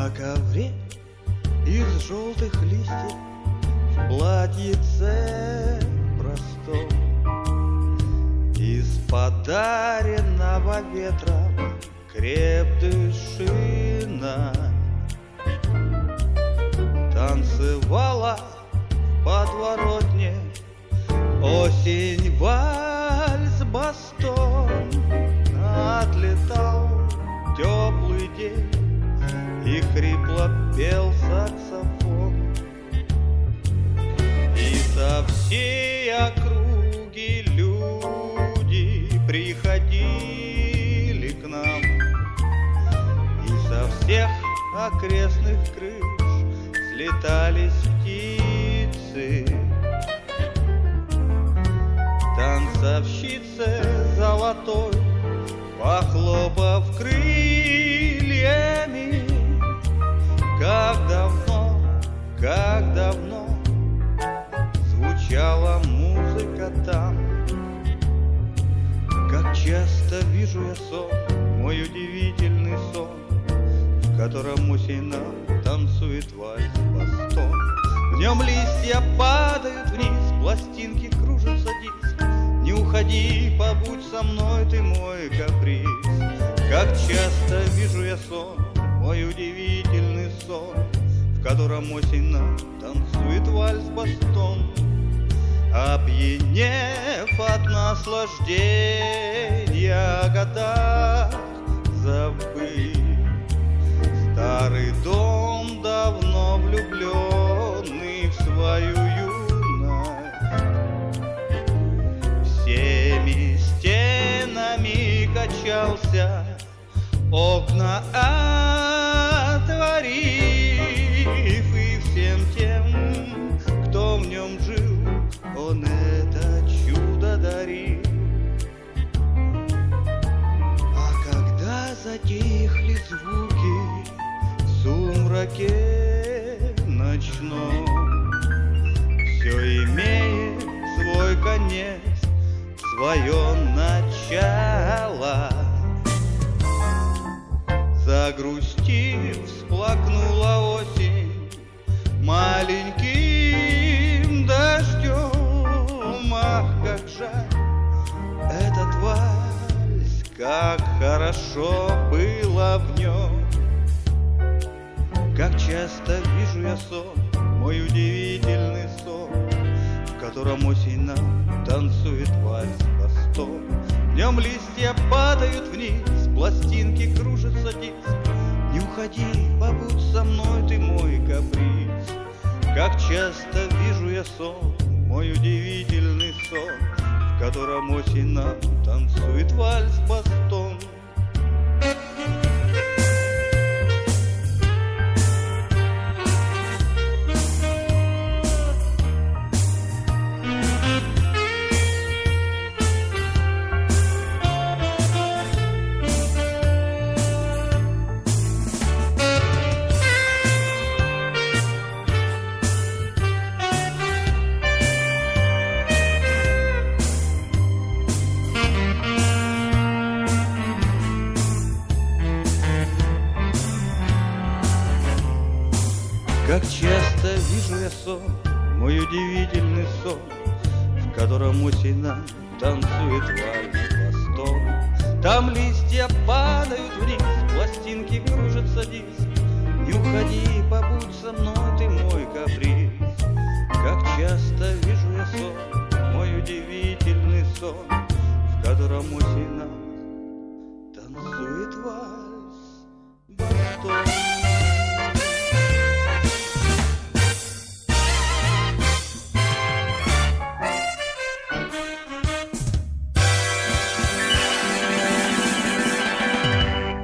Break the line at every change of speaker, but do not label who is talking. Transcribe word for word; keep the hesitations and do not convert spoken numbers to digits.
На ковре из желтых листьев в платьице простом, из подаренного ветром крепдышина танцевала в подворотне осень вальс бастон. Отлетал теплый день, и хрипло пел саксофон. И со всей округи люди приходили к нам, и со всех окрестных крыш слетались птицы. Танцовщице золотой, похлопав крыльями, как давно, как давно звучала музыка там. Как часто вижу я сон, мой удивительный сон, в котором осень нам танцует вальс-бастон. В нем листья падают вниз, пластинки кружатся диск. Не уходи, побудь со мной, ты мой каприз. Как часто вижу я сон, мой удивительный сон, в котором осень нам танцует вальс-бастон. Опьянев от наслаждения о годах забыв, старый дом, давно влюбленный в свою юность, всеми стенами качался, окна отворив, и всем тем, кто в нем жил, он это чудо дарил. А когда затихли звуки в сумраке ночном, все имеет свой конец, свое начало. Загрустив, всплакнула осень маленьким дождем. Ах, как жаль этот вальс, как хорошо было в нем. Как часто вижу я сон, мой удивительный сон, в котором осень нам танцует вальс-бастон. В нем листья падают вниз, пластинки кружатся диск. Не уходи, побудь со мной, ты мой каприз. Как часто вижу я сон, мой удивительный сон, в котором осень нам танцует вальс-бастон. Как часто вижу я сон, мой удивительный сон, в котором осень нам танцует вальс-бастон. Там листья падают вниз, пластинки кружатся диск. Не уходи,